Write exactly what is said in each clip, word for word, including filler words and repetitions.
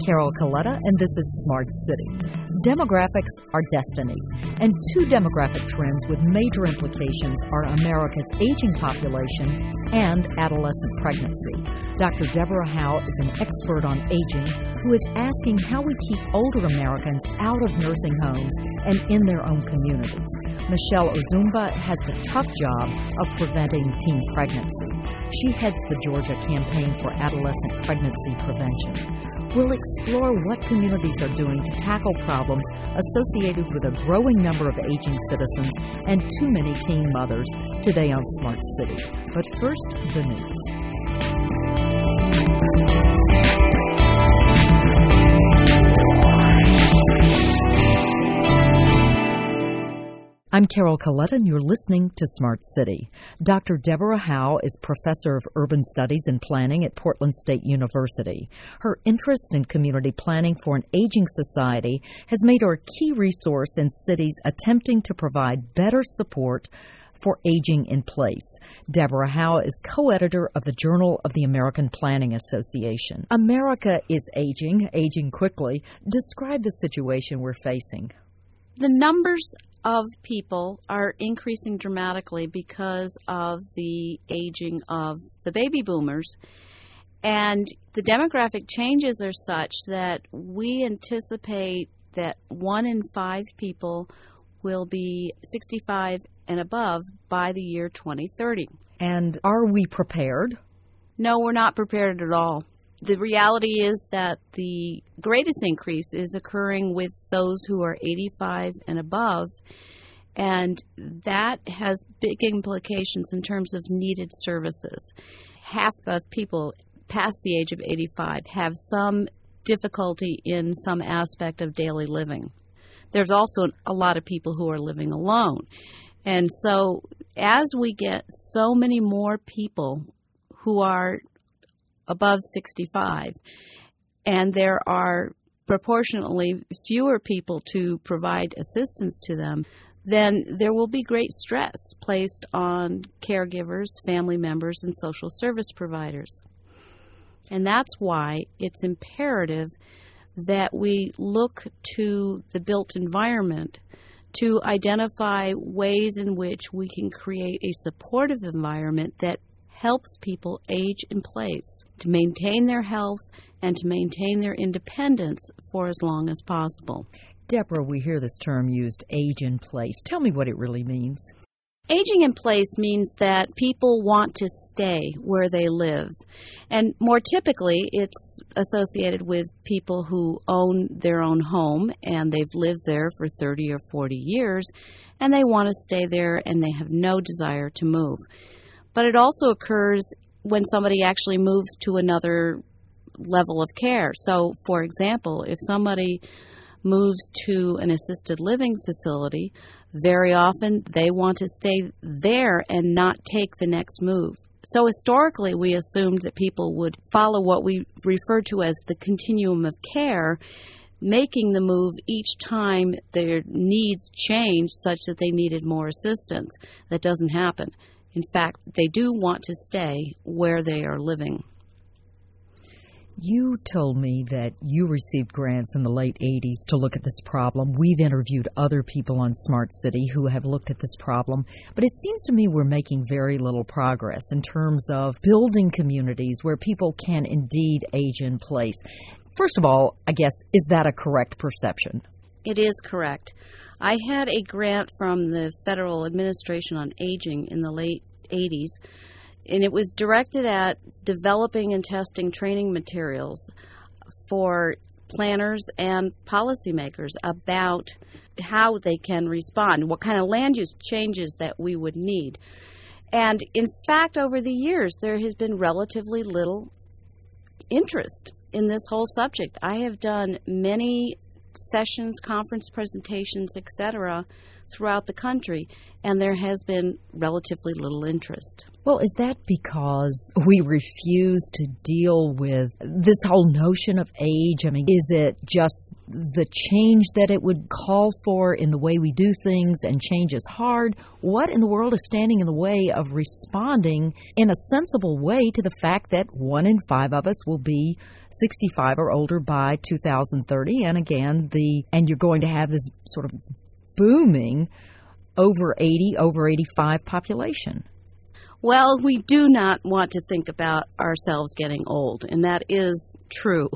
Carol Coletta, and this is Smart City. Demographics are destiny, and two demographic trends with major implications are America's aging population and adolescent pregnancy. Doctor Deborah Howe is an expert on aging who is asking how we keep older Americans out of nursing homes and in their own communities. Michelle Ozumba has the tough job of preventing teen pregnancy. She heads the Georgia Campaign for Adolescent Pregnancy Prevention. We'll explore what communities are doing to tackle problems associated with a growing number of aging citizens and too many teen mothers today on Smart City. But first, the news. I'm Carol Coletta, and you're listening to Smart City. Doctor Deborah Howe is professor of urban studies and planning at Portland State University. Her interest in community planning for an aging society has made her a key resource in cities attempting to provide better support for aging in place. Deborah Howe is co-editor of the Journal of the American Planning Association. America is aging, aging quickly. Describe the situation we're facing. The numbers of people are increasing dramatically because of the aging of the baby boomers. And the demographic changes are such that we anticipate that one in five people will be sixty-five and above by the year twenty thirty. And are we prepared? No, we're not prepared at all. The reality is that the greatest increase is occurring with those who are eighty-five and above, and that has big implications in terms of needed services. Half of people past the age of eighty-five have some difficulty in some aspect of daily living. There's also a lot of people who are living alone. And so as we get so many more people who are above sixty-five, and there are proportionately fewer people to provide assistance to them, then there will be great stress placed on caregivers, family members, and social service providers. And that's why it's imperative that we look to the built environment to identify ways in which we can create a supportive environment that helps people age in place, to maintain their health and to maintain their independence for as long as possible. Deborah, we hear this term used, age in place. Tell me what it really means. Aging in place means that people want to stay where they live. And more typically, it's associated with people who own their own home and they've lived there for thirty or forty years, and they want to stay there and they have no desire to move. But it also occurs when somebody actually moves to another level of care. So, for example, if somebody moves to an assisted living facility, very often they want to stay there and not take the next move. So historically, we assumed that people would follow what we refer to as the continuum of care, making the move each time their needs change such that they needed more assistance. That doesn't happen. In fact, they do want to stay where they are living. You told me that you received grants in the late eighties to look at this problem. We've interviewed other people on Smart City who have looked at this problem, but it seems to me we're making very little progress in terms of building communities where people can indeed age in place. First of all, I guess, is that a correct perception? It is correct. I had a grant from the Federal Administration on Aging in the late eighties, and it was directed at developing and testing training materials for planners and policymakers about how they can respond, what kind of land use changes that we would need. And in fact, over the years, there has been relatively little interest in this whole subject. I have done many sessions, conference presentations, et cetera, throughout the country, and there has been relatively little interest. Well, is that because we refuse to deal with this whole notion of age? I mean, is it just the change that it would call for in the way we do things, and change is hard? What in the world is standing in the way of responding in a sensible way to the fact that one in five of us will be sixty-five or older by two thousand thirty, and again, the and you're going to have this sort of booming over eighty, over eighty-five population? Well, we do not want to think about ourselves getting old, and that is true.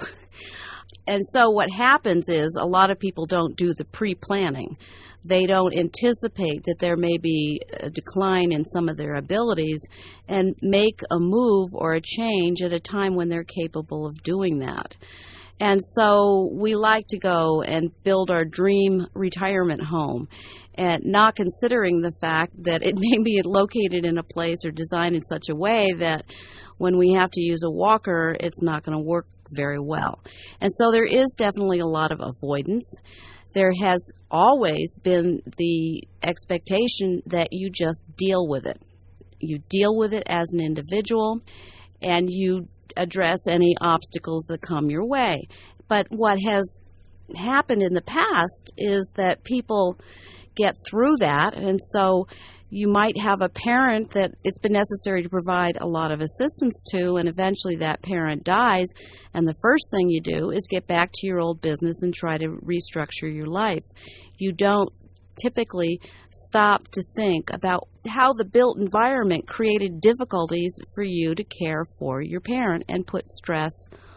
And so what happens is a lot of people don't do the pre-planning. They don't anticipate that there may be a decline in some of their abilities and make a move or a change at a time when they're capable of doing that. And so we like to go and build our dream retirement home, and not considering the fact that it may be located in a place or designed in such a way that when we have to use a walker, it's not going to work very well. And so there is definitely a lot of avoidance. There has always been the expectation that you just deal with it. You deal with it as an individual, and you address any obstacles that come your way. But what has happened in the past is that people get through that, and so you might have a parent that it's been necessary to provide a lot of assistance to, and eventually that parent dies, and the first thing you do is get back to your old business and try to restructure your life. You don't typically stop to think about how the built environment created difficulties for you to care for your parent and put stress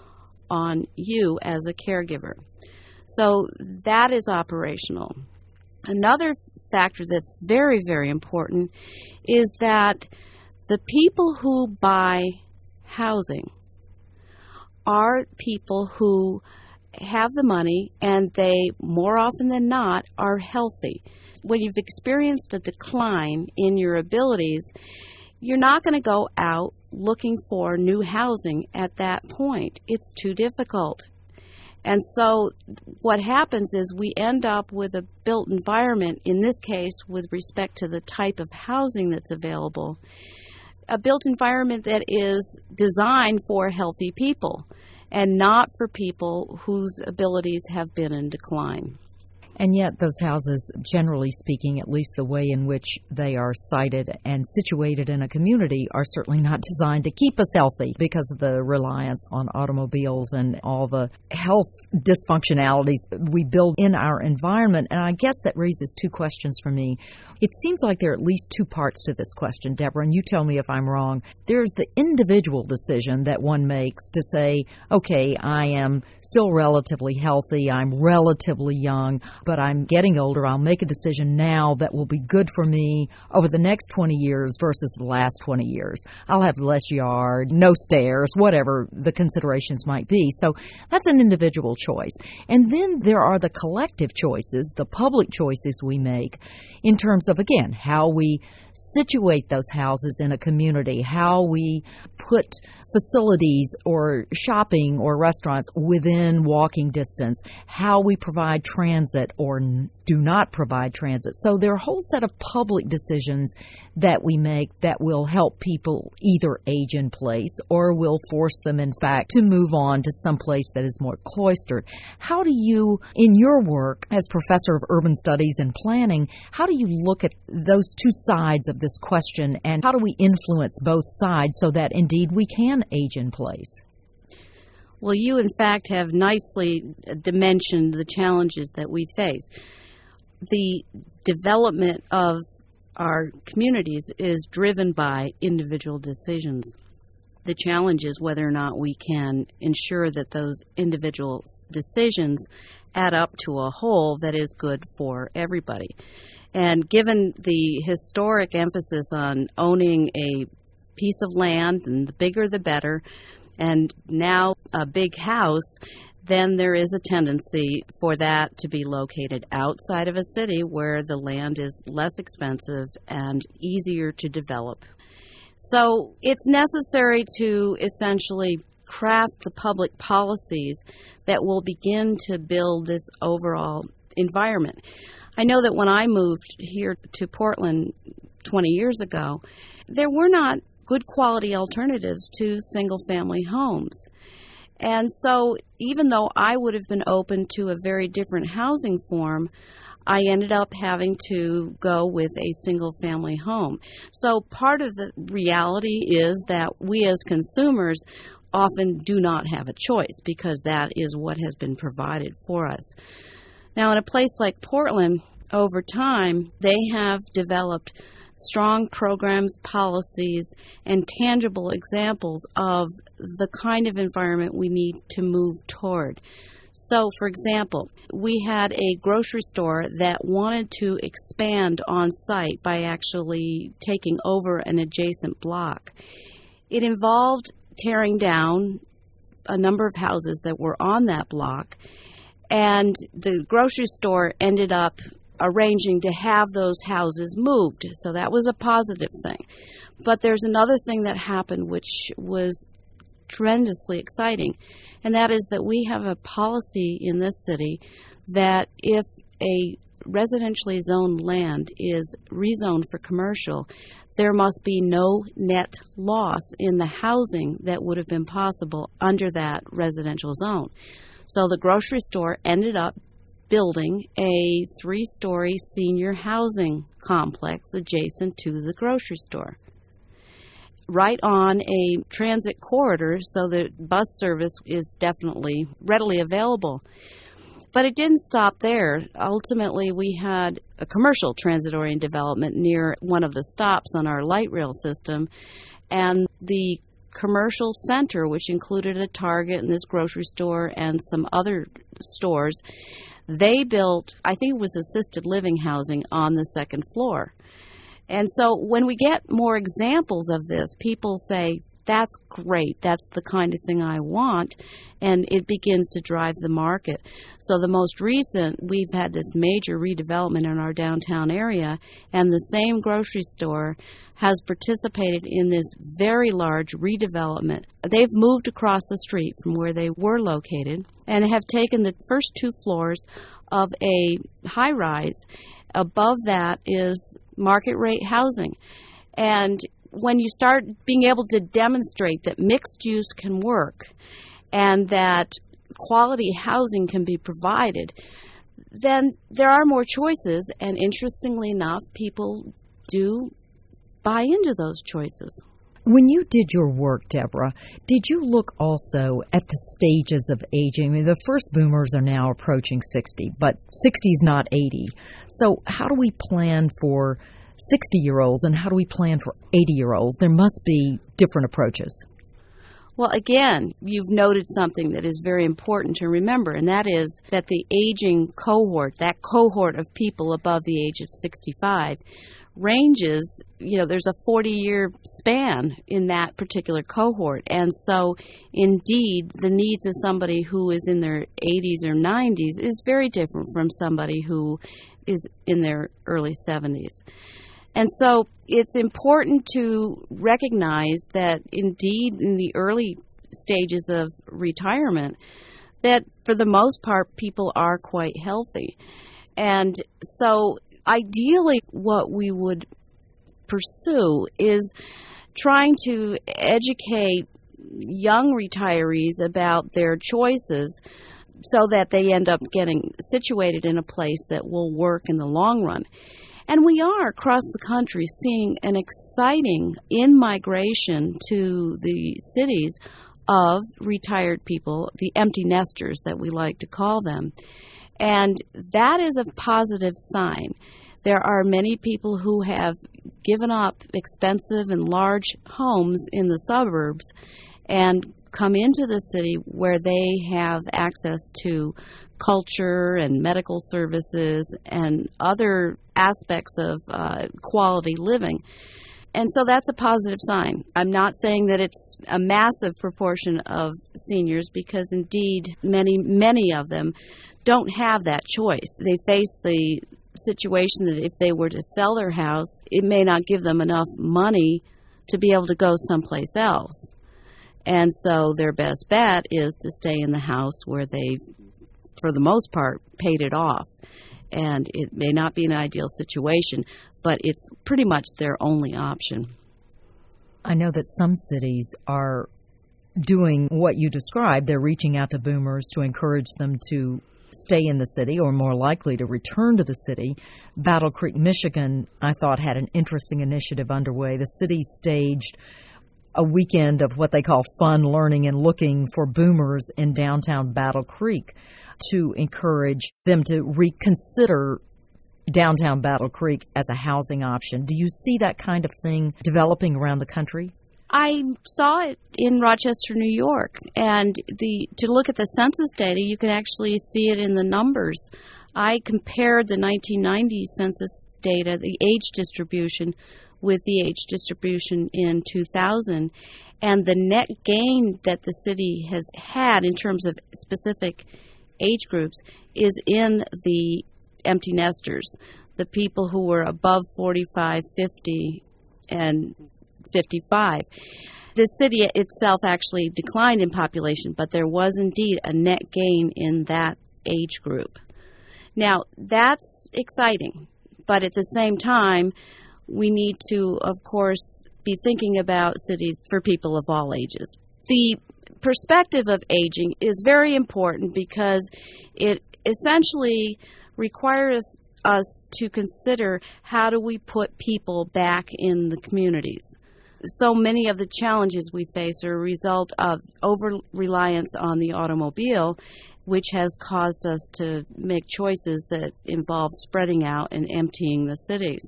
on you as a caregiver. So that is operational. Another factor that's very, very important is that the people who buy housing are people who have the money, and they, more often than not, are healthy. When you've experienced a decline in your abilities, you're not going to go out looking for new housing at that point. It's too difficult. And so what happens is we end up with a built environment, in this case with respect to the type of housing that's available, a built environment that is designed for healthy people and not for people whose abilities have been in decline. And yet those houses, generally speaking, at least the way in which they are sited and situated in a community, are certainly not designed to keep us healthy because of the reliance on automobiles and all the health dysfunctionalities we build in our environment. And I guess that raises two questions for me. It seems like there are at least two parts to this question, Deborah, and you tell me if I'm wrong. There's the individual decision that one makes to say, okay, I am still relatively healthy, I'm relatively young, but I'm getting older. I'll make a decision now that will be good for me over the next twenty years versus the last twenty years. I'll have less yard, no stairs, whatever the considerations might be. So that's an individual choice. And then there are the collective choices, the public choices we make in terms of, again, how we situate those houses in a community, how we put facilities or shopping or restaurants within walking distance, how we provide transit or do not provide transit. So there are a whole set of public decisions that we make that will help people either age in place or will force them, in fact, to move on to some place that is more cloistered. How do you, in your work as professor of urban studies and planning, how do you look at those two sides of this question, and how do we influence both sides so that indeed we can age in place? Well, you in fact have nicely dimensioned the challenges that we face. The development of our communities is driven by individual decisions. The challenge is whether or not we can ensure that those individual decisions add up to a whole that is good for everybody. And given the historic emphasis on owning a piece of land, and the bigger the better, and now a big house, then there is a tendency for that to be located outside of a city where the land is less expensive and easier to develop. So it's necessary to essentially craft the public policies that will begin to build this overall environment. I know that when I moved here to Portland twenty years ago, there were not good quality alternatives to single-family homes. And so even though I would have been open to a very different housing form, I ended up having to go with a single-family home. So part of the reality is that we as consumers often do not have a choice because that is what has been provided for us. Now, in a place like Portland, over time, they have developed strong programs, policies, and tangible examples of the kind of environment we need to move toward. So, for example, we had a grocery store that wanted to expand on site by actually taking over an adjacent block. It involved tearing down a number of houses that were on that block, and the grocery store ended up arranging to have those houses moved. So that was a positive thing. But there's another thing that happened which was tremendously exciting, and that is that we have a policy in this city that if a residentially zoned land is rezoned for commercial, there must be no net loss in the housing that would have been possible under that residential zone. So the grocery store ended up building a three-story senior housing complex adjacent to the grocery store, right on a transit corridor, so that bus service is definitely readily available. But it didn't stop there. Ultimately, we had a commercial transit-oriented development near one of the stops on our light rail system, and the commercial center, which included a Target and this grocery store and some other stores, they built, I think it was assisted living housing on the second floor. And so when we get more examples of this, people say, that's great, that's the kind of thing I want, and it begins to drive the market. So the most recent, we've had this major redevelopment in our downtown area, and the same grocery store has participated in this very large redevelopment. They've moved across the street from where they were located and have taken the first two floors of a high-rise. Above that is market-rate housing. And when you start being able to demonstrate that mixed use can work and that quality housing can be provided, then there are more choices, and interestingly enough, people do buy into those choices. When you did your work, Deborah, did you look also at the stages of aging? I mean, the first boomers are now approaching sixty, but sixty is not eighty. So how do we plan for sixty-year-olds and how do we plan for eighty-year-olds? There must be different approaches. Well, again, you've noted something that is very important to remember, and that is that the aging cohort, that cohort of people above the age of sixty-five, ranges, you know, there's a forty-year span in that particular cohort. And so, indeed, the needs of somebody who is in their eighties or nineties is very different from somebody who is in their early seventies. And so it's important to recognize that, indeed, in the early stages of retirement, that for the most part, people are quite healthy. And so ideally, what we would pursue is trying to educate young retirees about their choices so that they end up getting situated in a place that will work in the long run. And we are, across the country, seeing an exciting in-migration to the cities of retired people, the empty nesters that we like to call them. And that is a positive sign. There are many people who have given up expensive and large homes in the suburbs and come into the city where they have access to culture and medical services and other aspects of uh, quality living. And so that's a positive sign. I'm not saying that it's a massive proportion of seniors, because indeed many, many of them don't have that choice. They face the situation that if they were to sell their house, it may not give them enough money to be able to go someplace else. And so their best bet is to stay in the house where they've, for the most part, paid it off. and it may not be an ideal situation, but it's pretty much their only option. I know that some cities are doing what you described. They're reaching out to boomers to encourage them to stay in the city or more likely to return to the city. Battle Creek, Michigan, I thought had an interesting initiative underway. The city staged a weekend of what they call fun learning and looking for boomers in downtown Battle Creek to encourage them to reconsider downtown Battle Creek as a housing option. Do you see that kind of thing developing around the country? I saw it in Rochester, New York, and the to look at the census data, you can actually see it in the numbers. I compared the nineteen ninety census data, the age distribution, with the age distribution in two thousand, and the net gain that the city has had in terms of specific age groups is in the empty nesters, the people who were above forty-five, fifty, and fifty-five. The city itself actually declined in population, but there was indeed a net gain in that age group. Now, that's exciting, but at the same time, we need to, of course, be thinking about cities for people of all ages. The perspective of aging is very important because it essentially requires us to consider how do we put people back in the communities. So many of the challenges we face are a result of over-reliance on the automobile, which has caused us to make choices that involve spreading out and emptying the cities.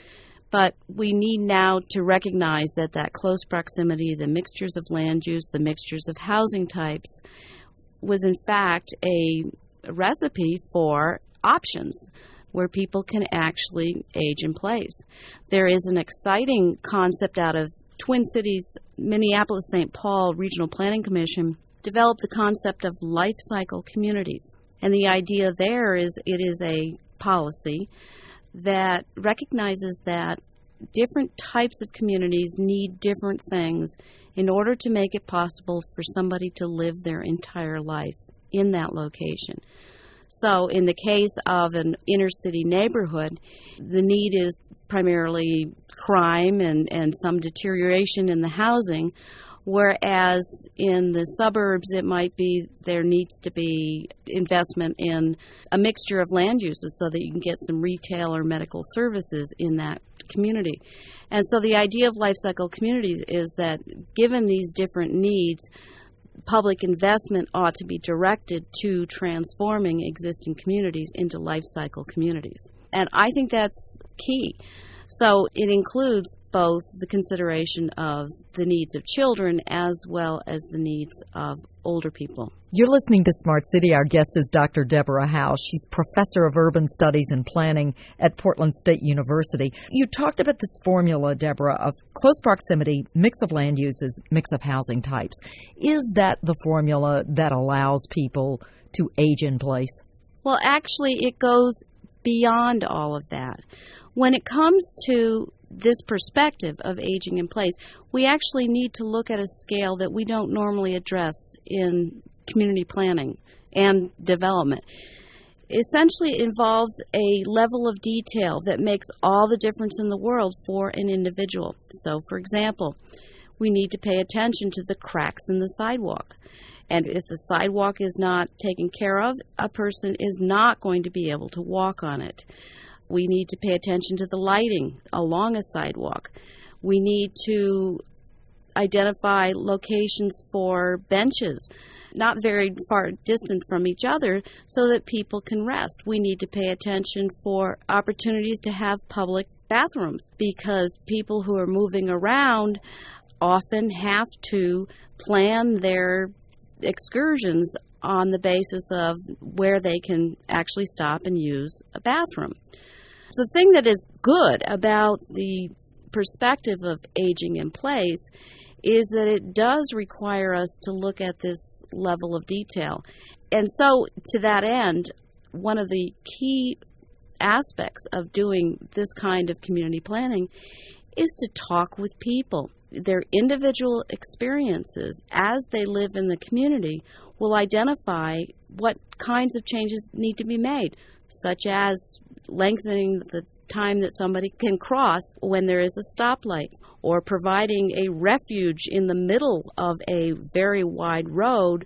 But we need now to recognize that that close proximity, the mixtures of land use, the mixtures of housing types, was in fact a recipe for options where people can actually age in place. There is an exciting concept out of Twin Cities, Minneapolis-Saint Paul Regional Planning Commission developed the concept of life cycle communities. And the idea there is it is a policy that recognizes that different types of communities need different things in order to make it possible for somebody to live their entire life in that location. So in the case of an inner city neighborhood, the need is primarily crime and, and some deterioration in the housing, whereas in the suburbs it might be there needs to be investment in a mixture of land uses so that you can get some retail or medical services in that community. And so the idea of life cycle communities is that given these different needs, public investment ought to be directed to transforming existing communities into life cycle communities. And I think that's key. So it includes both the consideration of the needs of children as well as the needs of older people. You're listening to Smart City. Our guest is Doctor Deborah Howe. She's professor of urban studies and planning at Portland State University. You talked about this formula, Deborah, of close proximity, mix of land uses, mix of housing types. Is that the formula that allows people to age in place? Well, actually, it goes beyond all of that. When it comes to this perspective of aging in place, we actually need to look at a scale that we don't normally address in community planning and development. Essentially, it involves a level of detail that makes all the difference in the world for an individual. So, for example, we need to pay attention to the cracks in the sidewalk. And if the sidewalk is not taken care of, a person is not going to be able to walk on it. We need to pay attention to the lighting along a sidewalk. We need to identify locations for benches, not very far distant from each other, so that people can rest. We need to pay attention for opportunities to have public bathrooms, because people who are moving around often have to plan their excursions on the basis of where they can actually stop and use a bathroom. The thing that is good about the perspective of aging in place is that it does require us to look at this level of detail. And so, to that end, one of the key aspects of doing this kind of community planning is to talk with people. Their individual experiences as they live in the community will identify what kinds of changes need to be made. such as lengthening the time that somebody can cross when there is a stoplight, or providing a refuge in the middle of a very wide road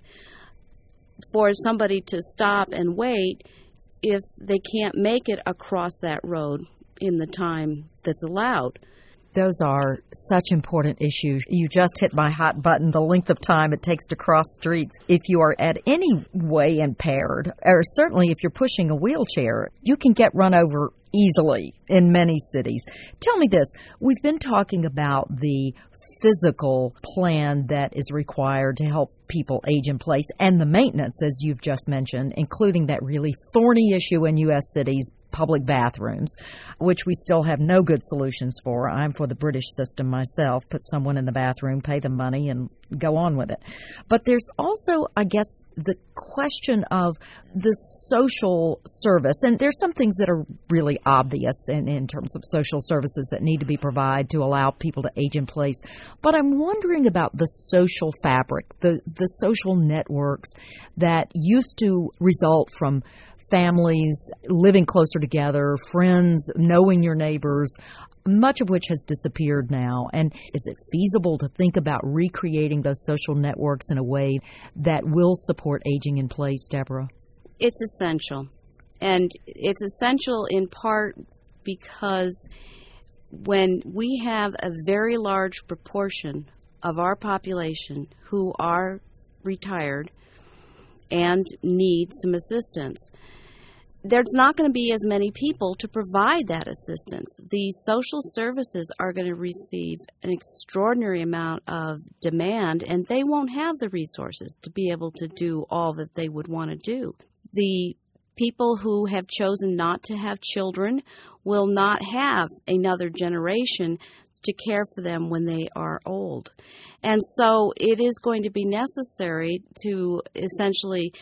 for somebody to stop and wait if they can't make it across that road in the time that's allowed. Those are such important issues. You just hit my hot button, the length of time it takes to cross streets. If you are at any way impaired, or certainly if you're pushing a wheelchair, you can get run over easily in many cities. Tell me this, we've been talking about the physical plan that is required to help people age in place and the maintenance, as you've just mentioned, including that really thorny issue in U S cities, public bathrooms, which we still have no good solutions for. I'm for the British system myself. Put someone in the bathroom, pay them money, and go on with it. But there's also, I guess, the question of the social service. And there's some things that are really obvious in, in terms of social services that need to be provided to allow people to age in place. But I'm wondering about the social fabric, the, the social networks that used to result from families living closer together, friends, knowing your neighbors, much of which has disappeared now. And is it feasible to think about recreating those social networks in a way that will support aging in place, Deborah? It's essential. And it's essential in part because when we have a very large proportion of our population who are retired and need some assistance, there's not going to be as many people to provide that assistance. The social services are going to receive an extraordinary amount of demand, and they won't have the resources to be able to do all that they would want to do. The people who have chosen not to have children will not have another generation to care for them when they are old. And so it is going to be necessary to essentially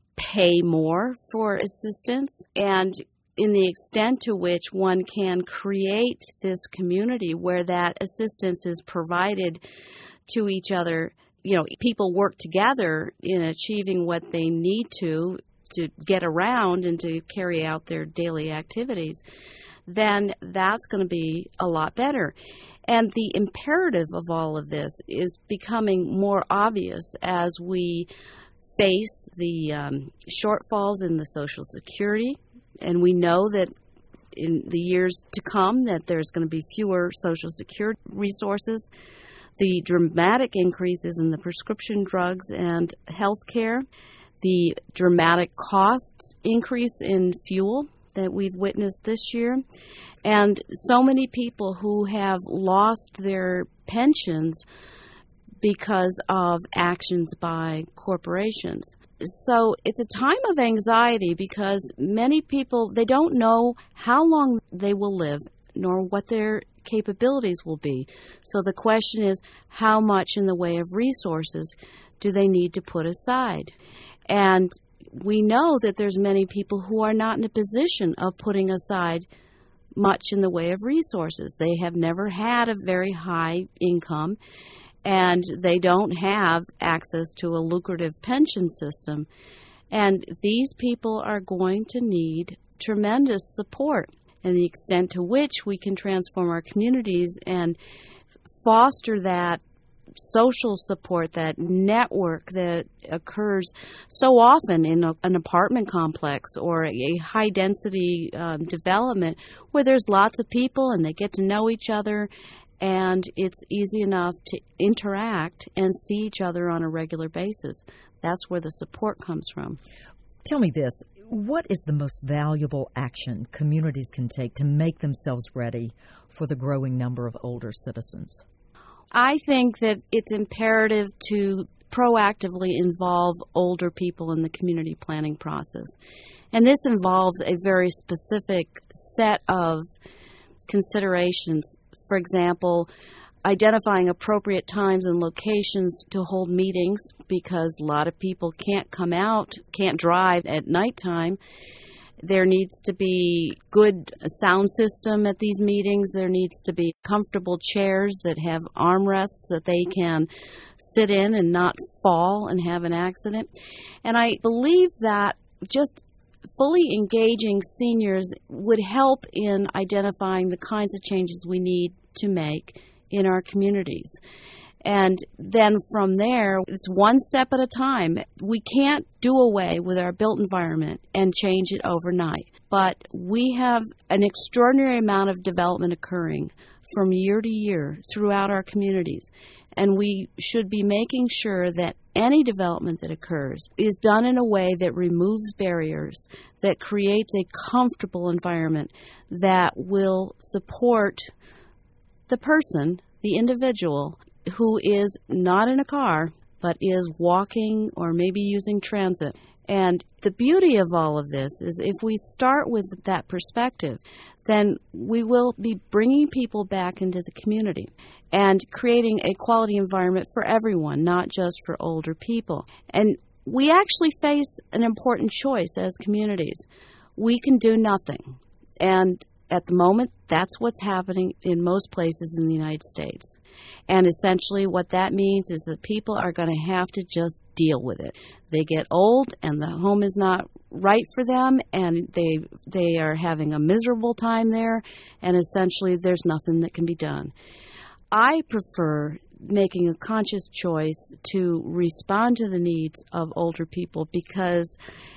pay more for assistance, and in the extent to which one can create this community where that assistance is provided to each other, you know, people work together in achieving what they need to to get around and to carry out their daily activities, then that's going to be a lot better. And the imperative of all of this is becoming more obvious as we face the um, shortfalls in the Social Security, and we know that in the years to come that there's going to be fewer Social Security resources, the dramatic increases in the prescription drugs and health care, the dramatic cost increase in fuel that we've witnessed this year, and so many people who have lost their pensions because of actions by corporations. So it's a time of anxiety because many people, they don't know how long they will live nor what their capabilities will be. So the question is, how much in the way of resources do they need to put aside? And we know that there's many people who are not in a position of putting aside much in the way of resources. They have never had a very high income, and they don't have access to a lucrative pension system. And these people are going to need tremendous support. And the extent to which we can transform our communities and foster that social support, that network that occurs so often in a, an apartment complex or a, a high-density um, development where there's lots of people and they get to know each other, and it's easy enough to interact and see each other on a regular basis. That's where the support comes from. Tell me this. What is the most valuable action communities can take to make themselves ready for the growing number of older citizens? I think that it's imperative to proactively involve older people in the community planning process. And this involves a very specific set of considerations. For example, identifying appropriate times and locations to hold meetings, because a lot of people can't come out, can't drive at nighttime. There needs to be good sound system at these meetings. There needs to be comfortable chairs that have armrests that they can sit in and not fall and have an accident. And I believe that just fully engaging seniors would help in identifying the kinds of changes we need to make in our communities. And then from there, it's one step at a time. We can't do away with our built environment and change it overnight. But we have an extraordinary amount of development occurring from year to year throughout our communities. And we should be making sure that any development that occurs is done in a way that removes barriers, that creates a comfortable environment that will support the person, the individual, who is not in a car, but is walking or maybe using transit. And the beauty of all of this is if we start with that perspective, then we will be bringing people back into the community and creating a quality environment for everyone, not just for older people. And we actually face an important choice as communities. We can do nothing. And at the moment, that's what's happening in most places in the United States. And essentially what that means is that people are going to have to just deal with it. They get old and the home is not right for them, and they they are having a miserable time there, and essentially there's nothing that can be done. I prefer making a conscious choice to respond to the needs of older people, because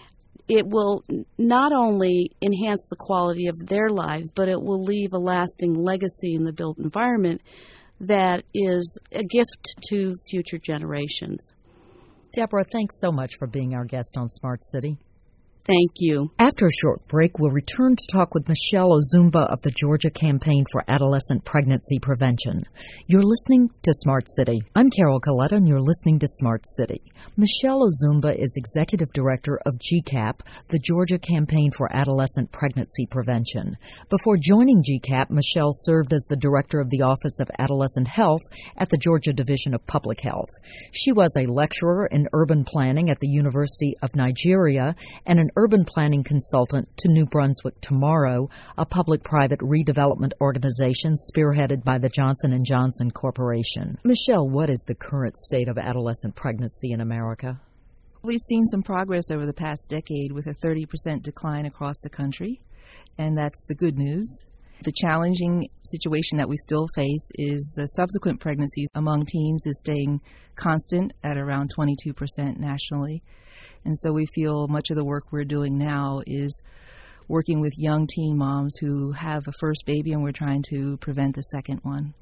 it will not only enhance the quality of their lives, but it will leave a lasting legacy in the built environment that is a gift to future generations. Deborah, thanks so much for being our guest on Smart City. Thank you. After a short break, we'll return to talk with Michelle Ozumba of the Georgia Campaign for Adolescent Pregnancy Prevention. You're listening to Smart City. I'm Carol Coletta, and you're listening to Smart City. Michelle Ozumba is Executive Director of G CAP, the Georgia Campaign for Adolescent Pregnancy Prevention. Before joining G CAP, Michelle served as the Director of the Office of Adolescent Health at the Georgia Division of Public Health. She was a lecturer in urban planning at the University of Nigeria and an urban planning consultant to New Brunswick Tomorrow, a public-private redevelopment organization spearheaded by the Johnson and Johnson Corporation. Michelle, what is the current state of adolescent pregnancy in America? We've seen some progress over the past decade with a thirty percent decline across the country, and that's the good news. The challenging situation that we still face is the subsequent pregnancies among teens is staying constant at around twenty-two percent nationally. And so we feel much of the work we're doing now is working with young teen moms who have a first baby, and we're trying to prevent the second one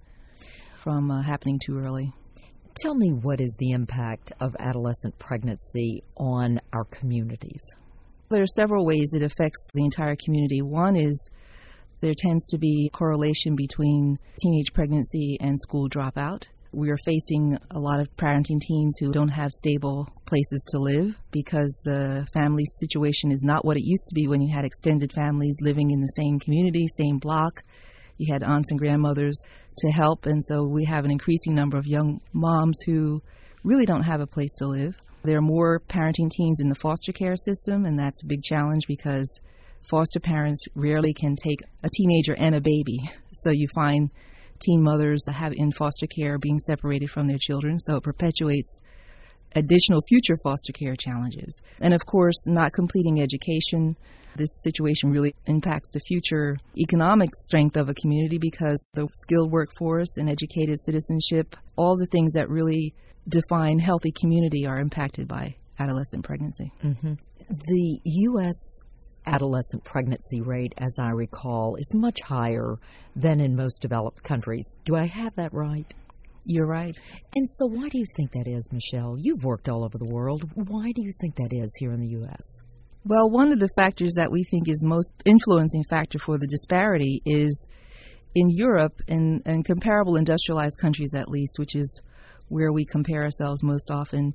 from uh, happening too early. Tell me, what is the impact of adolescent pregnancy on our communities? There are several ways it affects the entire community. One is there tends to be correlation between teenage pregnancy and school dropout. We are facing a lot of parenting teens who don't have stable places to live because the family situation is not what it used to be when you had extended families living in the same community, same block. You had aunts and grandmothers to help, and so we have an increasing number of young moms who really don't have a place to live. There are more parenting teens in the foster care system, and that's a big challenge because foster parents rarely can take a teenager and a baby. So you find teen mothers have in foster care being separated from their children, so it perpetuates additional future foster care challenges. And of course, not completing education. This situation really impacts the future economic strength of a community because the skilled workforce and educated citizenship, all the things that really define healthy community are impacted by adolescent pregnancy. Mm-hmm. The U S adolescent pregnancy rate, as I recall, is much higher than in most developed countries. Do I have that right? You're right. And so why do you think that is, Michelle? You've worked all over the world. Why do you think that is here in the U S? Well, one of the factors that we think is most influencing factor for the disparity is in Europe and, and comparable industrialized countries at least, which is where we compare ourselves most often,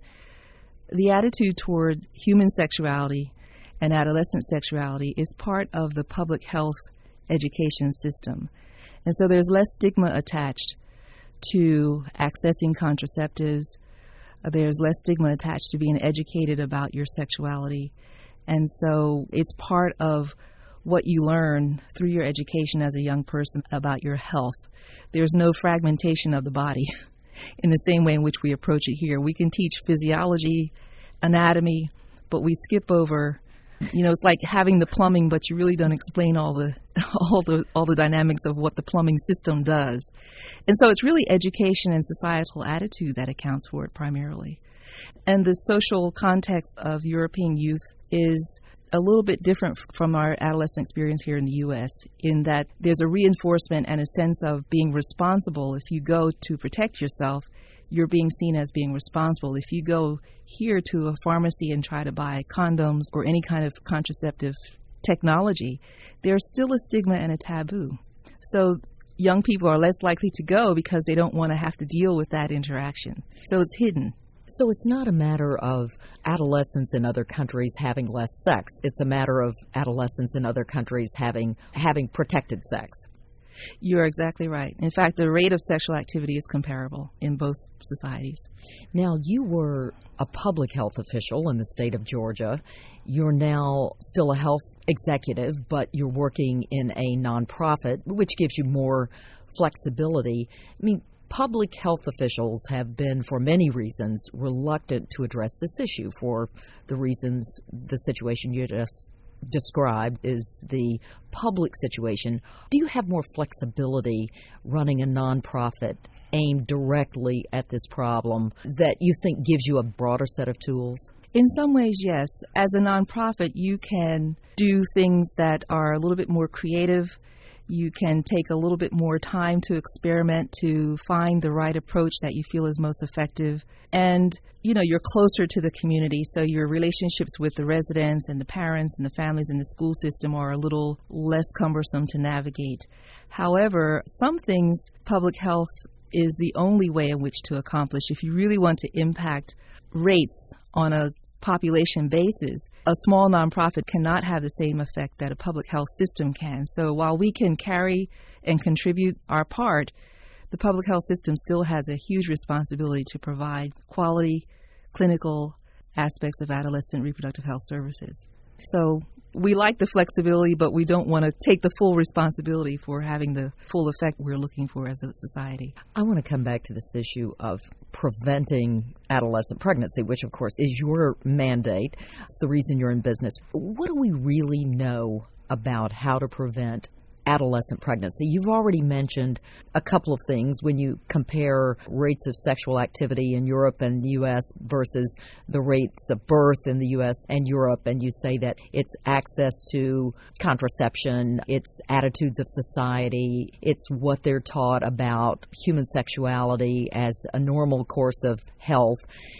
the attitude toward human sexuality and adolescent sexuality is part of the public health education system. And so there's less stigma attached to accessing contraceptives. There's less stigma attached to being educated about your sexuality. And so it's part of what you learn through your education as a young person about your health. There's no fragmentation of the body in the same way in which we approach it here. We can teach physiology, anatomy, but we skip over You know, it's like having the plumbing, but you really don't explain all the all the all the dynamics of what the plumbing system does. And so it's really education and societal attitude that accounts for it primarily. And the social context of European youth is a little bit different from our adolescent experience here in the U S in that there's a reinforcement and a sense of being responsible. If you go to protect yourself, you're being seen as being responsible. If you go here to a pharmacy and try to buy condoms or any kind of contraceptive technology, there's still a stigma and a taboo. So young people are less likely to go because they don't want to have to deal with that interaction. So it's hidden. So it's not a matter of adolescents in other countries having less sex. It's a matter of adolescents in other countries having having protected sex. You're exactly right. In fact, the rate of sexual activity is comparable in both societies. Now, you were a public health official in the state of Georgia. You're now still a health executive, but you're working in a nonprofit, which gives you more flexibility. I mean, public health officials have been, for many reasons, reluctant to address this issue for the reasons the situation you just described is the public situation. Do you have more flexibility running a nonprofit aimed directly at this problem that you think gives you a broader set of tools? In some ways, yes. As a nonprofit, you can do things that are a little bit more creative. You can take a little bit more time to experiment, to find the right approach that you feel is most effective. And, you know, you're closer to the community, so your relationships with the residents and the parents and the families in the school system are a little less cumbersome to navigate. However, some things public health is the only way in which to accomplish. If you really want to impact rates on a population basis, a small nonprofit cannot have the same effect that a public health system can. So while we can carry and contribute our part, the public health system still has a huge responsibility to provide quality clinical aspects of adolescent reproductive health services. So we like the flexibility, but we don't want to take the full responsibility for having the full effect we're looking for as a society. I want to come back to this issue of preventing adolescent pregnancy, which, of course, is your mandate. It's the reason you're in business. What do we really know about how to prevent adolescent pregnancy? You've already mentioned a couple of things when you compare rates of sexual activity in Europe and the U S versus the rates of birth in the U S and Europe, and you say that it's access to contraception, it's attitudes of society, it's what they're taught about human sexuality as a normal course of health.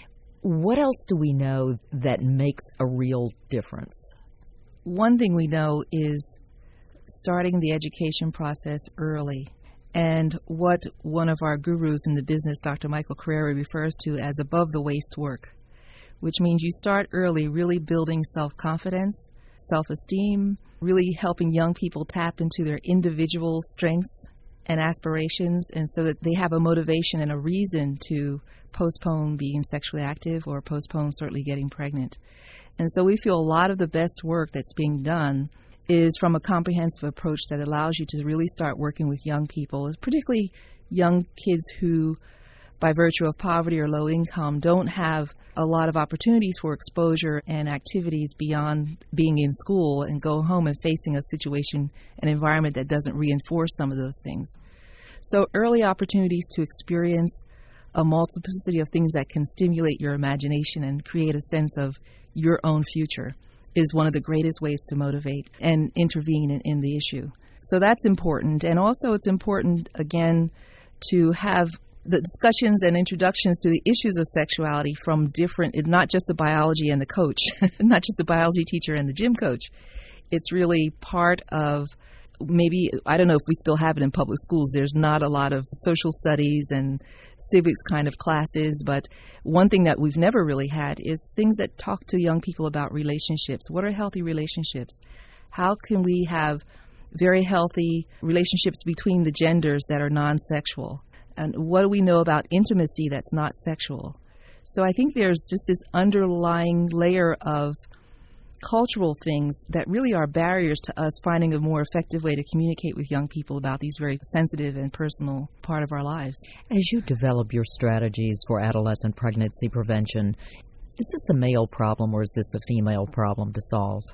What else do we know that makes a real difference? One thing we know is starting the education process early, and what one of our gurus in the business, Doctor Michael Carrera, refers to as above-the-waist work, which means you start early really building self-confidence, self-esteem, really helping young people tap into their individual strengths and aspirations, and so that they have a motivation and a reason to postpone being sexually active or postpone certainly getting pregnant. And so we feel a lot of the best work that's being done is from a comprehensive approach that allows you to really start working with young people, particularly young kids who, by virtue of poverty or low income, don't have a lot of opportunities for exposure and activities beyond being in school and go home and facing a situation, an environment that doesn't reinforce some of those things. So early opportunities to experience a multiplicity of things that can stimulate your imagination and create a sense of your own future is one of the greatest ways to motivate and intervene in, in the issue. So that's important. And also it's important, again, to have the discussions and introductions to the issues of sexuality from different, not just the biology and the coach, not just the biology teacher and the gym coach. It's really part of maybe, I don't know if we still have it in public schools. There's not a lot of social studies and civics kind of classes, but one thing that we've never really had is things that talk to young people about relationships. What are healthy relationships? How can we have very healthy relationships between the genders that are non-sexual? And what do we know about intimacy that's not sexual? So I think there's just this underlying layer of cultural things that really are barriers to us finding a more effective way to communicate with young people about these very sensitive and personal part of our lives. As you develop your strategies for adolescent pregnancy prevention, is this a male problem or is this a female problem to solve?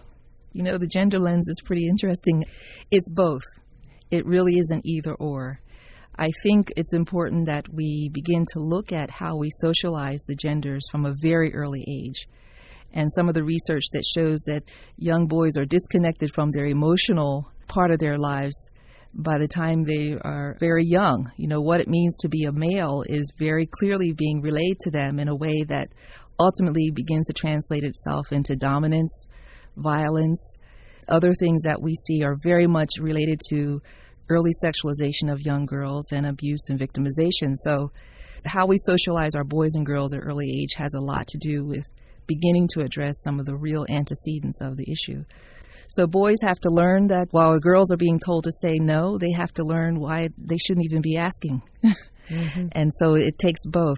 You know, the gender lens is pretty interesting. It's both. It really isn't either or. I think it's important that we begin to look at how we socialize the genders from a very early age. And some of the research that shows that young boys are disconnected from their emotional part of their lives by the time they are very young. You know, what it means to be a male is very clearly being relayed to them in a way that ultimately begins to translate itself into dominance, violence. Other things that we see are very much related to early sexualization of young girls and abuse and victimization. So how we socialize our boys and girls at early age has a lot to do with beginning to address some of the real antecedents of the issue. So boys have to learn that while girls are being told to say no, they have to learn why they shouldn't even be asking. Mm-hmm. And so it takes both.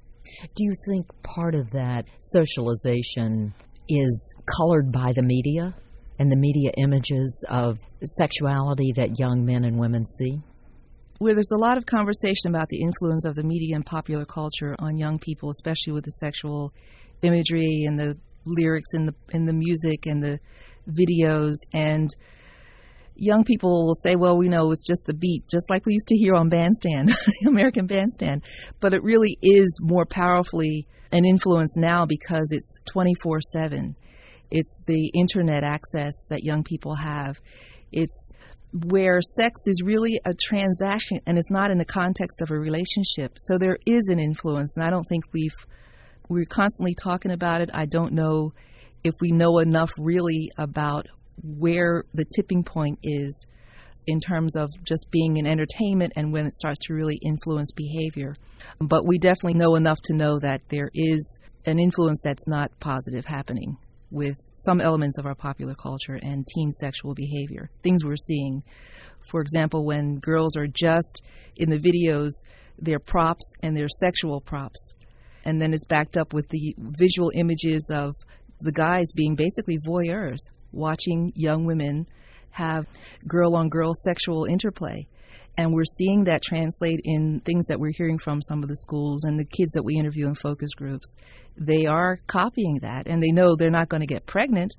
Do you think part of that socialization is colored by the media and the media images of sexuality that young men and women see? Where there's a lot of conversation about the influence of the media and popular culture on young people, especially with the sexual imagery and the lyrics and the and the music and the videos. And young people will say, well, we know it's just the beat, just like we used to hear on Bandstand, American Bandstand. But it really is more powerfully an influence now because it's twenty-four seven. It's the internet access that young people have. It's where sex is really a transaction and it's not in the context of a relationship. So there is an influence, and I don't think we've we're constantly talking about it. I don't know if we know enough really about where the tipping point is in terms of just being an entertainment and when it starts to really influence behavior. But we definitely know enough to know that there is an influence that's not positive happening with some elements of our popular culture and teen sexual behavior, things we're seeing. For example, when girls are just in the videos, they're props and they're sexual props. And then it's backed up with the visual images of the guys being basically voyeurs, watching young women have girl-on-girl sexual interplay. And we're seeing that translate in things that we're hearing from some of the schools and the kids that we interview in focus groups. They are copying that, and they know they're not going to get pregnant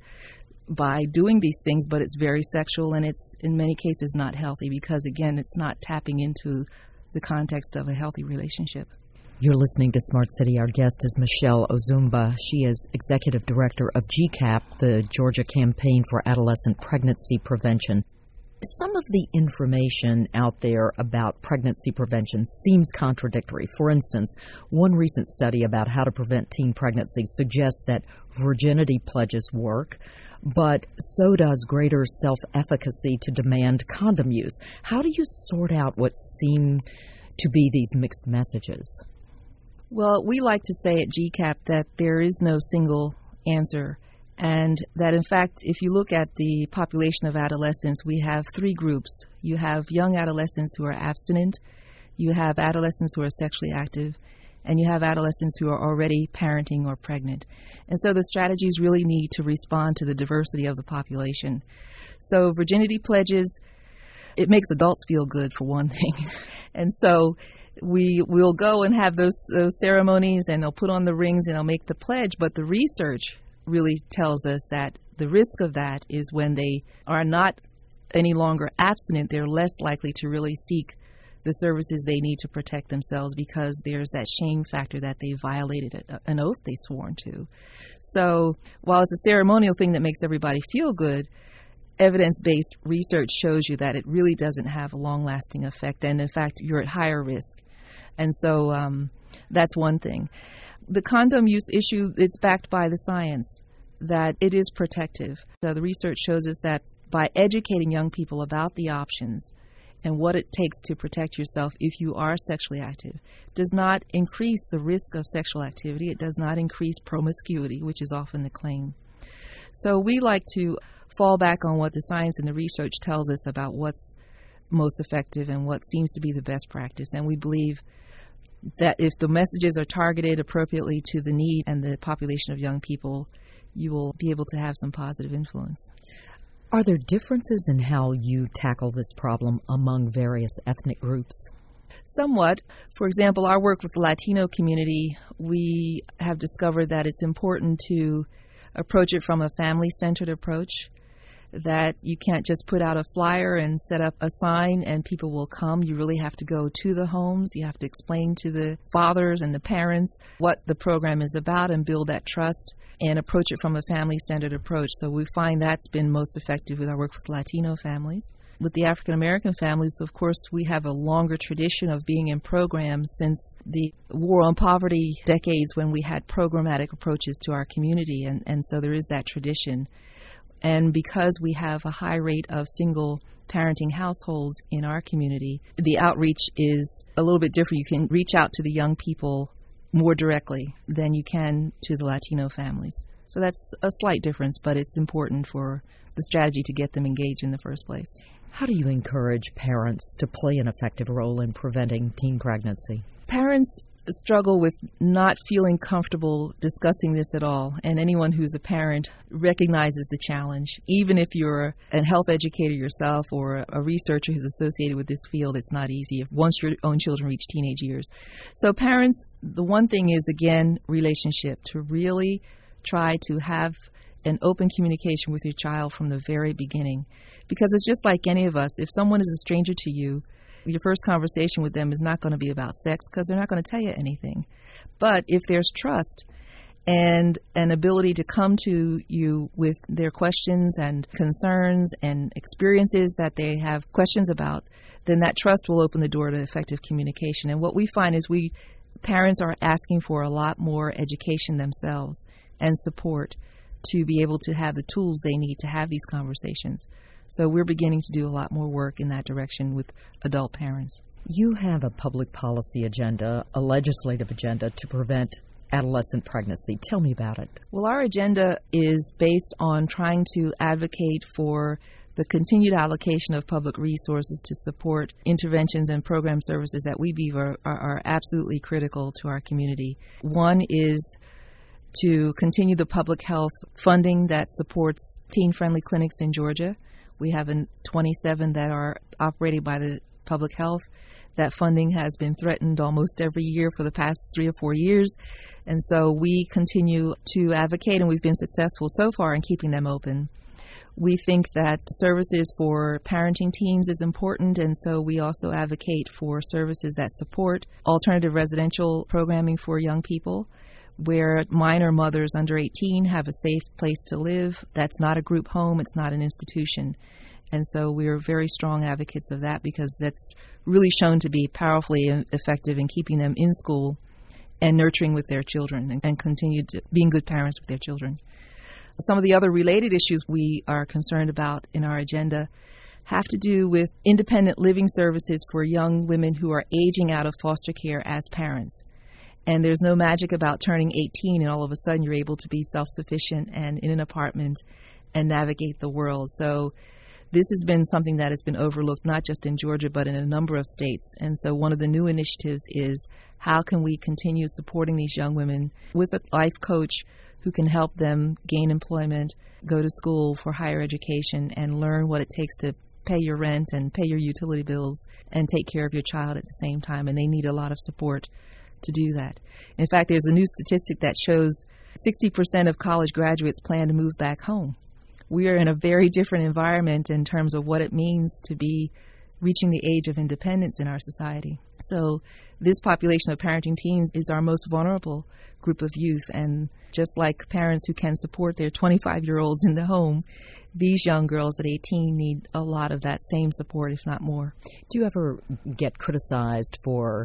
by doing these things, but it's very sexual, and it's in many cases not healthy because, again, it's not tapping into the context of a healthy relationship. You're listening to Smart City. Our guest is Michelle Ozumba. She is Executive Director of G CAP, the Georgia Campaign for Adolescent Pregnancy Prevention. Some of the information out there about pregnancy prevention seems contradictory. For instance, one recent study about how to prevent teen pregnancy suggests that virginity pledges work, but so does greater self-efficacy to demand condom use. How do you sort out what seem to be these mixed messages? Well, we like to say at G CAP that there is no single answer, and that, in fact, if you look at the population of adolescents, we have three groups. You have young adolescents who are abstinent, you have adolescents who are sexually active, and you have adolescents who are already parenting or pregnant. And so the strategies really need to respond to the diversity of the population. So virginity pledges, it makes adults feel good, for one thing. And so we will go and have those those ceremonies, and they'll put on the rings and they'll make the pledge. But the research really tells us that the risk of that is when they are not any longer abstinent, they're less likely to really seek the services they need to protect themselves because there's that shame factor that they violated an oath they sworn to. So while it's a ceremonial thing that makes everybody feel good, evidence-based research shows you that it really doesn't have a long-lasting effect, and in fact, you're at higher risk. And so um, that's one thing. The condom use issue, it's backed by the science, that it is protective. So the research shows us that by educating young people about the options and what it takes to protect yourself if you are sexually active, does not increase the risk of sexual activity. It does not increase promiscuity, which is often the claim. So we like to fall back on what the science and the research tells us about what's most effective and what seems to be the best practice. And we believe that if the messages are targeted appropriately to the need and the population of young people, you will be able to have some positive influence. Are there differences in how you tackle this problem among various ethnic groups? Somewhat. For example, our work with the Latino community, we have discovered that it's important to approach it from a family-centered approach. that you can't just put out a flyer and set up a sign and people will come. You really have to go to the homes. You have to explain to the fathers and the parents what the program is about and build that trust and approach it from a family-centered approach. So we find that's been most effective with our work with Latino families. With the African American families, of course, we have a longer tradition of being in programs since the War on Poverty decades when we had programmatic approaches to our community, and, and so there is that tradition. And because we have a high rate of single parenting households in our community, the outreach is a little bit different. You can reach out to the young people more directly than you can to the Latino families. So that's a slight difference, but it's important for the strategy to get them engaged in the first place. How do you encourage parents to play an effective role in preventing teen pregnancy? Parents struggle with not feeling comfortable discussing this at all, and anyone who's a parent recognizes the challenge. Even if you're a health educator yourself or a researcher who's associated with this field, it's not easy once your own children reach teenage years. So parents, the one thing is, again, relationship, to really try to have an open communication with your child from the very beginning. Because it's just like any of us. If someone is a stranger to you, your first conversation with them is not going to be about sex because they're not going to tell you anything. But if there's trust and an ability to come to you with their questions and concerns and experiences that they have questions about, then that trust will open the door to effective communication. And what we find is we parents are asking for a lot more education themselves and support to be able to have the tools they need to have these conversations. So we're beginning to do a lot more work in that direction with adult parents. You have a public policy agenda, a legislative agenda to prevent adolescent pregnancy. Tell me about it. Well, our agenda is based on trying to advocate for the continued allocation of public resources to support interventions and program services that we believe are, are, are absolutely critical to our community. One is to continue the public health funding that supports teen-friendly clinics in Georgia. We have twenty-seven that are operated by the public health. That funding has been threatened almost every year for the past three or four years. And so we continue to advocate, and we've been successful so far in keeping them open. We think that services for parenting teams is important, and so we also advocate for services that support alternative residential programming for young people, where minor mothers under eighteen have a safe place to live. That's not a group home. It's not an institution. And so we are very strong advocates of that because that's really shown to be powerfully effective in keeping them in school and nurturing with their children and, and continue to being good parents with their children. Some of the other related issues we are concerned about in our agenda have to do with independent living services for young women who are aging out of foster care as parents. And there's no magic about turning eighteen and all of a sudden you're able to be self-sufficient and in an apartment and navigate the world. So this has been something that has been overlooked not just in Georgia but in a number of states. And so one of the new initiatives is how can we continue supporting these young women with a life coach who can help them gain employment, go to school for higher education, and learn what it takes to pay your rent and pay your utility bills and take care of your child at the same time. And they need a lot of support to do that. In fact, there's a new statistic that shows sixty percent of college graduates plan to move back home. We are in a very different environment in terms of what it means to be reaching the age of independence in our society. So this population of parenting teens is our most vulnerable group of youth, and just like parents who can support their twenty-five-year-olds in the home, these young girls at eighteen need a lot of that same support, if not more. Do you ever get criticized for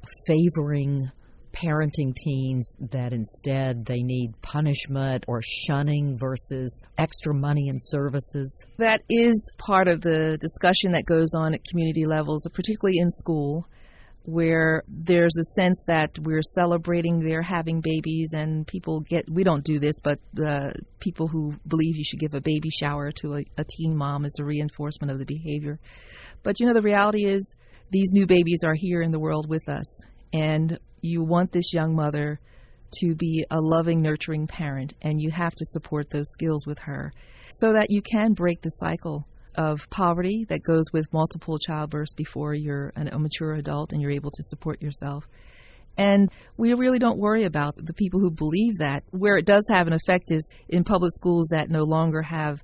favoring parenting teens that instead they need punishment or shunning versus extra money and services? That is part of the discussion that goes on at community levels, particularly in school, where there's a sense that we're celebrating their having babies, and people get, we don't do this, but uh, people who believe you should give a baby shower to a, a teen mom is a reinforcement of the behavior. But, you know, the reality is these new babies are here in the world with us, and you want this young mother to be a loving, nurturing parent, and you have to support those skills with her so that you can break the cycle of poverty that goes with multiple childbirths before you're an, a mature adult and you're able to support yourself. And we really don't worry about the people who believe that. Where it does have an effect is in public schools that no longer have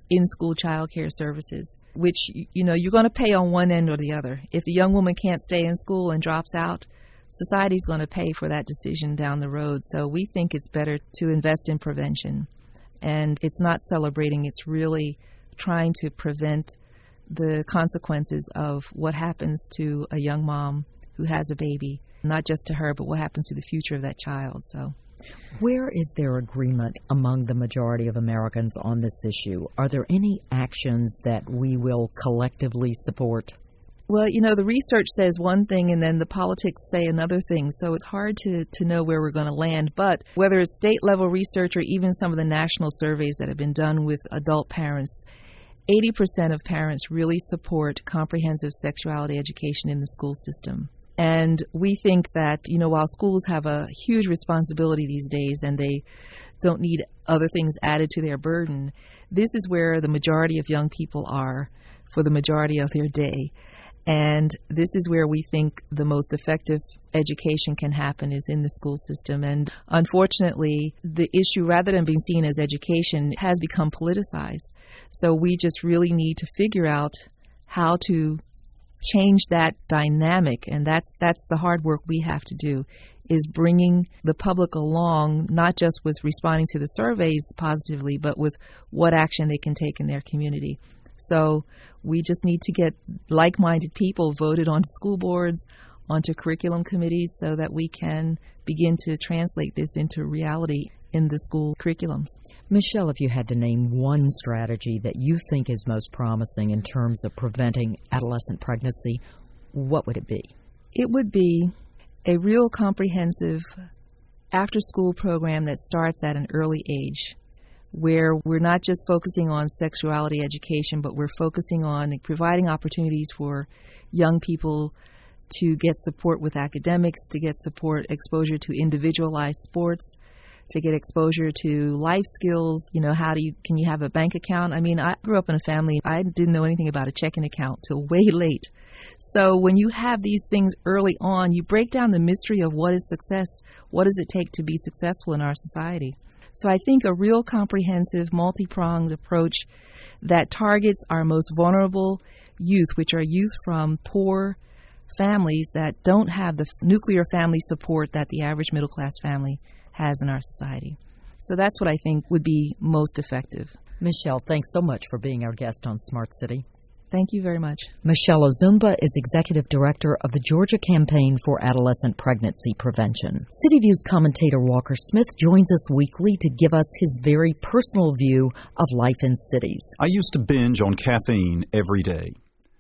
in-school child care services, which, you know, you're going to pay on one end or the other. If the young woman can't stay in school and drops out, society's going to pay for that decision down the road. So we think it's better to invest in prevention. And it's not celebrating, it's really trying to prevent the consequences of what happens to a young mom who has a baby, not just to her, but what happens to the future of that child. So, where is there agreement among the majority of Americans on this issue? Are there any actions that we will collectively support? Well, you know, the research says one thing and then the politics say another thing, so it's hard to, to know where we're going to land. But whether it's state-level research or even some of the national surveys that have been done with adult parents, eighty percent of parents really support comprehensive sexuality education in the school system. And we think that, you know, while schools have a huge responsibility these days and they don't need other things added to their burden, this is where the majority of young people are for the majority of their day. And this is where we think the most effective education can happen is in the school system. And unfortunately, the issue, rather than being seen as education, has become politicized. So we just really need to figure out how to change that dynamic. And that's that's the hard work we have to do, is bringing the public along, not just with responding to the surveys positively, but with what action they can take in their community. So we just need to get like-minded people voted onto school boards, onto curriculum committees, so that we can begin to translate this into reality in the school curriculums. Michelle, if you had to name one strategy that you think is most promising in terms of preventing adolescent pregnancy, what would it be? It would be a real comprehensive after-school program that starts at an early age, where we're not just focusing on sexuality education, but we're focusing on providing opportunities for young people to get support with academics, to get support, exposure to individualized sports, to get exposure to life skills. You know, how do you, can you have a bank account? I mean, I grew up in a family, I didn't know anything about a checking account till way late. So when you have these things early on, you break down the mystery of what is success, what does it take to be successful in our society. So I think a real comprehensive, multi-pronged approach that targets our most vulnerable youth, which are youth from poor families that don't have the nuclear family support that the average middle-class family has in our society. So that's what I think would be most effective. Michelle, thanks so much for being our guest on Smart City. Thank you very much. Michelle Ozumba is Executive Director of the Georgia Campaign for Adolescent Pregnancy Prevention. City View's commentator Walker Smith joins us weekly to give us his very personal view of life in cities. I used to binge on caffeine every day.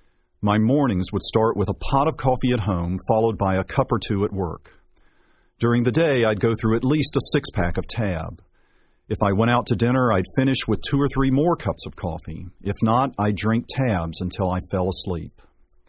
My mornings would start with a pot of coffee at home, followed by a cup or two at work. During the day, I'd go through at least a six-pack of Tab. If I went out to dinner, I'd finish with two or three more cups of coffee. If not, I'd drink Tabs until I fell asleep.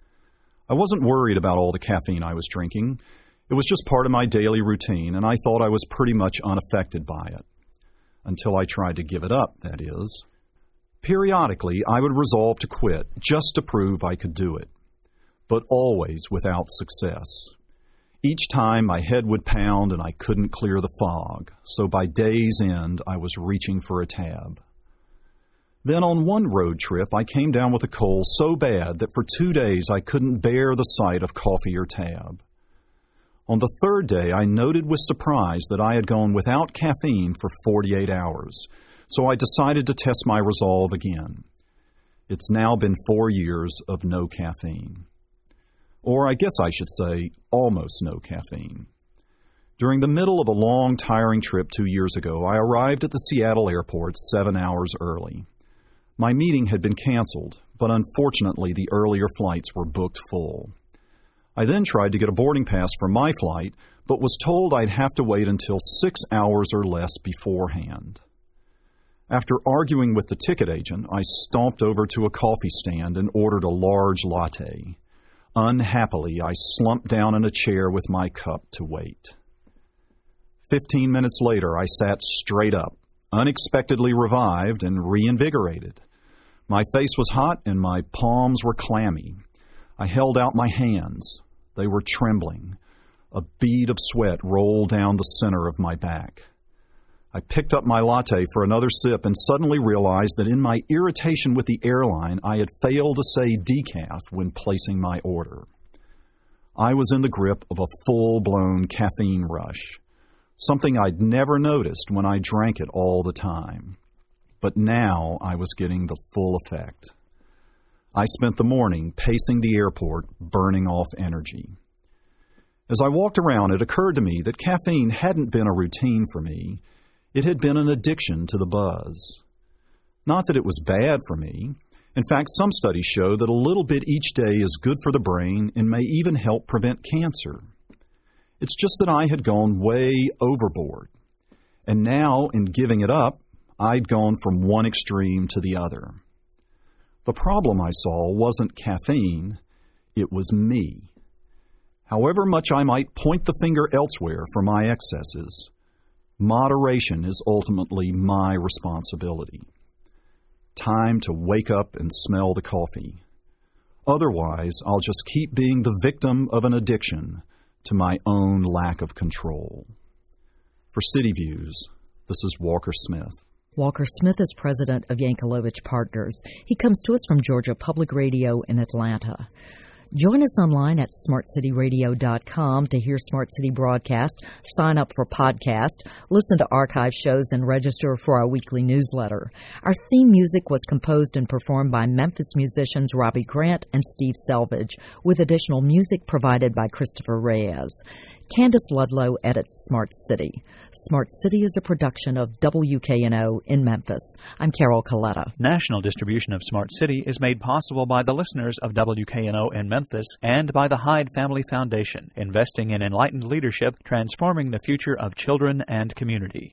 I wasn't worried about all the caffeine I was drinking. It was just part of my daily routine, and I thought I was pretty much unaffected by it. Until I tried to give it up, that is. Periodically, I would resolve to quit, just to prove I could do it. But always without success. Each time my head would pound and I couldn't clear the fog, so by day's end I was reaching for a Tab. Then on one road trip I came down with a cold so bad that for two days I couldn't bear the sight of coffee or Tab. On the third day I noted with surprise that I had gone without caffeine for forty-eight hours, so I decided to test my resolve again. It's now been four years of no caffeine. Or I guess I should say, almost no caffeine. During the middle of a long, tiring trip two years ago, I arrived at the Seattle airport seven hours early. My meeting had been canceled, but unfortunately the earlier flights were booked full. I then tried to get a boarding pass for my flight, but was told I'd have to wait until six hours or less beforehand. After arguing with the ticket agent, I stomped over to a coffee stand and ordered a large latte. Unhappily, I slumped down in a chair with my cup to wait. Fifteen minutes later, I sat straight up, unexpectedly revived and reinvigorated. My face was hot and my palms were clammy. I held out my hands. They were trembling. A bead of sweat rolled down the center of my back. I picked up my latte for another sip and suddenly realized that in my irritation with the airline, I had failed to say decaf when placing my order. I was in the grip of a full-blown caffeine rush, something I'd never noticed when I drank it all the time. But now I was getting the full effect. I spent the morning pacing the airport, burning off energy. As I walked around, it occurred to me that caffeine hadn't been a routine for me. It had been an addiction to the buzz. Not that it was bad for me. In fact, some studies show that a little bit each day is good for the brain and may even help prevent cancer. It's just that I had gone way overboard. And now, in giving it up, I'd gone from one extreme to the other. The problem I saw wasn't caffeine, it was me. However much I might point the finger elsewhere for my excesses, moderation is ultimately my responsibility. Time to wake up and smell the coffee. Otherwise, I'll just keep being the victim of an addiction to my own lack of control. For City Views, this is Walker Smith. Walker Smith is president of Yankelovich Partners. He comes to us from Georgia Public Radio in Atlanta. Join us online at smart city radio dot com to hear Smart City broadcast, sign up for podcast, listen to archive shows, and register for our weekly newsletter. Our theme music was composed and performed by Memphis musicians Robbie Grant and Steve Selvage, with additional music provided by Christopher Reyes. Candace Ludlow edits Smart City. Smart City is a production of W K N O in Memphis. I'm Carol Coletta. National distribution of Smart City is made possible by the listeners of W K N O in Memphis and by the Hyde Family Foundation, investing in enlightened leadership, transforming the future of children and community.